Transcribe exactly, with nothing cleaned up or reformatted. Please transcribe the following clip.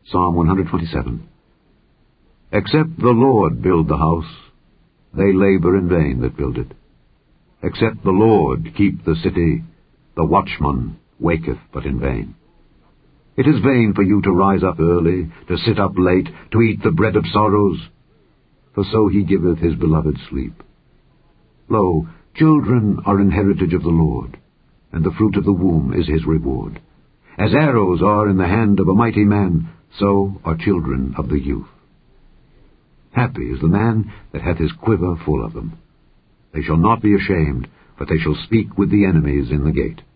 Psalm one twenty-seven. Except the Lord build the house, they labor in vain that build it. Except the Lord keep the city, the watchman waketh but in vain. It is vain for you to rise up early, to sit up late, to eat the bread of sorrows, for so he giveth his beloved sleep. Lo, children are an heritage of the Lord, and the fruit of the womb is his reward. As arrows are in the hand of a mighty man, so are children of the youth. Happy is the man that hath his quiver full of them. They shall not be ashamed, but they shall speak with the enemies in the gate.